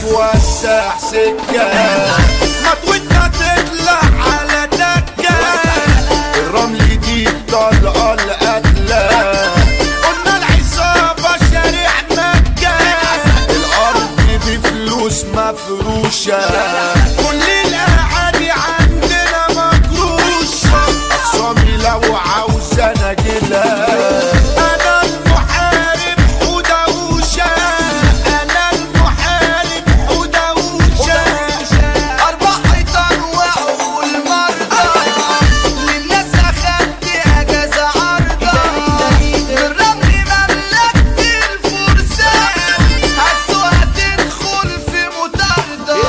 وسع سكة مطوتنا تطلع على دكة الرمل دي الطلقة القتلة قلنا العصابة شارع مكة الأرض بفلوس مفروشة كل الأعادي عندنا مكروشة أخصامي لو عاوزة نجلة أنا المحارب حدوشة أنا المحارب حدوشة أربع حيطان وعقول مرضى للناس أخدت أجازة عرضة من رمل مملكة الفرسان هتسوق تدخل في مطاردة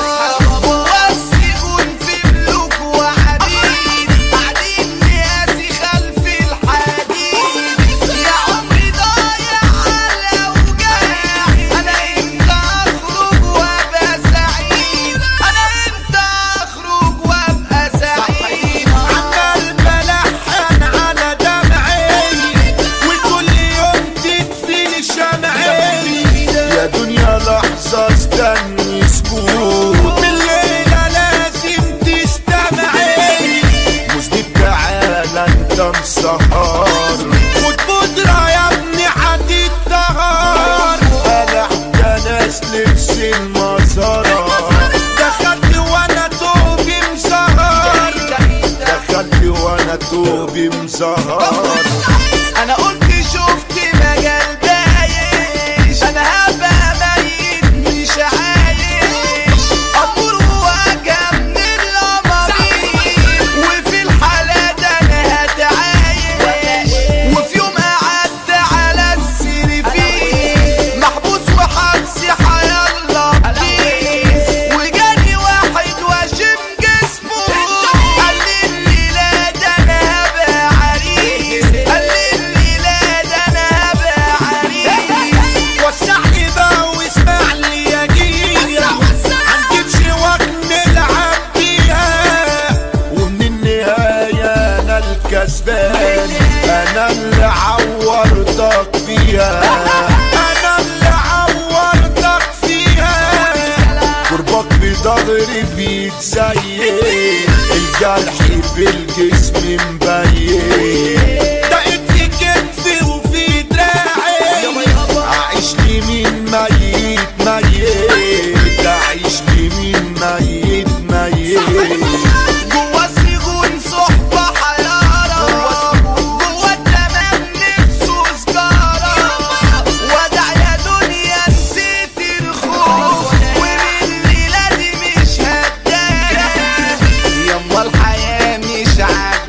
والسجون في ملوك وعبيد قاعدين نقاسي خلف الحديد يا عمري ضايع على وجاعي أنا إمتى أخرج وأبقى سعيد أنا إمتى أخرج وأبقى سعيد عمال بلحن على دمعي وكل يوم تدفي شمعي يا دنيا لحظة استني سكوت بالليلة لازم تستمعي مذنب تعالى انت مسهر خد بودرة يا ابني هتتطهر بلحت ناس لبس المزارة دخلت وانا توبي مزهر دخلت وانا توبي مزهر أنا قلت شفت مجال بايش أنا هبقى ميت مش عايش أمور وواجهة من الأمارين وفي الحالة ده أنا هتعايش وفي يوم قعدت على السريفين محبوس وحبسي حيالله بليز وجاني واحد واشم جسمه قال لي الليلة ده أنا هبقى عريس قال لي الليلة ده أنا هبقى عريس وسعني بقى واسمع لي يا جيل هنجيب شواك نلعب بيها ومن النهاية انا الكسبان انا اللي عورتك فيها انا اللي عورتك فيها قربك في ضهري بيتزين الجرح في الجسم مبين دقت في كتفي وفي دراعي اعيش لي مين ميت ميت اعيش لي مين ميت ميت جوا السجون صحبة حيارة جوا التمام نفسه سجارة ودع يا دنيا نسيت الخوف ومن الليلة دي مش هتدارى يما الحياة مش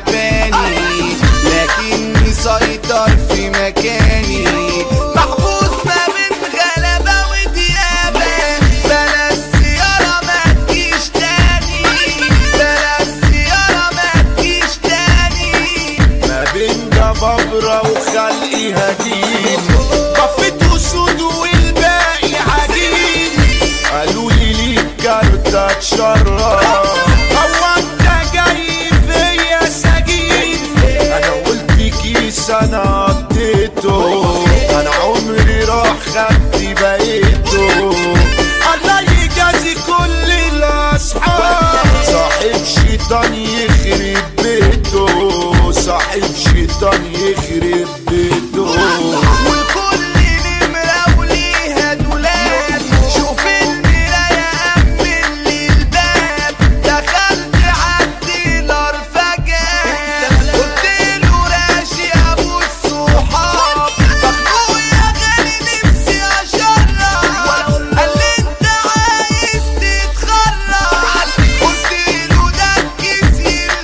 عجباني لكني سيطر في مكاني محبوس ما بين غلبة وديابة بلا السيارة ما تجيش تاني بلا السيارة ما تجيش تاني ما بين جبابرة وخلقي هجين طفيت اسود والباقي عجين قالوا لي ليك كارتة تشرف هو انت جاي فيا سجين انا قلت كيس انا قضيته انا عمري راح خدت بقيته الله يجازي كل الاصحاب صاحب شيطان يخرب بيته صاحب شيطان يخرب بيته والكل نمرة وليها دولاب شوف المراية أمن لي الباب دخلت عالديلر فجأة قلتله راشي أبو الصحاب مخنوق يا غالي نفسي أشرب قال لي أنت عايز تتخرج قلتله ده الكيس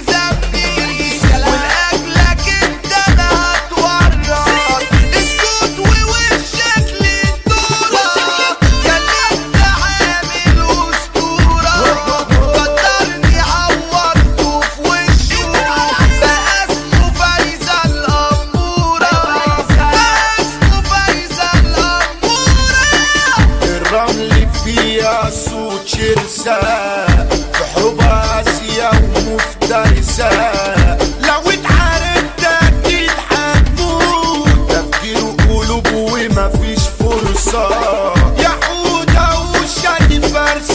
يلزمني ولأجلك أنت أنا هتورط اسكت ووشك للدورة كان أنت عامل أسطورة قدرني عورته في وشه بقى اسمه فايزة الأمورة بقى اسمه فايزة الأمورة الرمل فيها صوت شرسة في حروب آسيا ومفترسة لو اتعاركت أكيد هتموت تفكير قلوب ومفيش فرصة يا حودة وشادي فرسة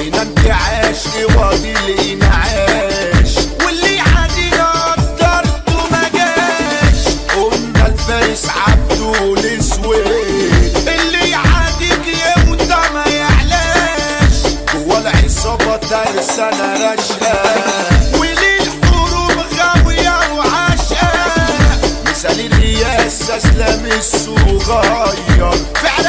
هنا انتعاش وادي الانعاش، واللي عادينا قدرته ما جاش. قلنا الفارس عبده الاسود، اللي يعاديك يوطى ما يعلاش. جوا العصابة ترسانة رشقة، وللحروب غاوية وعشقة. مثال الرياسة اسلام الصغير فعلا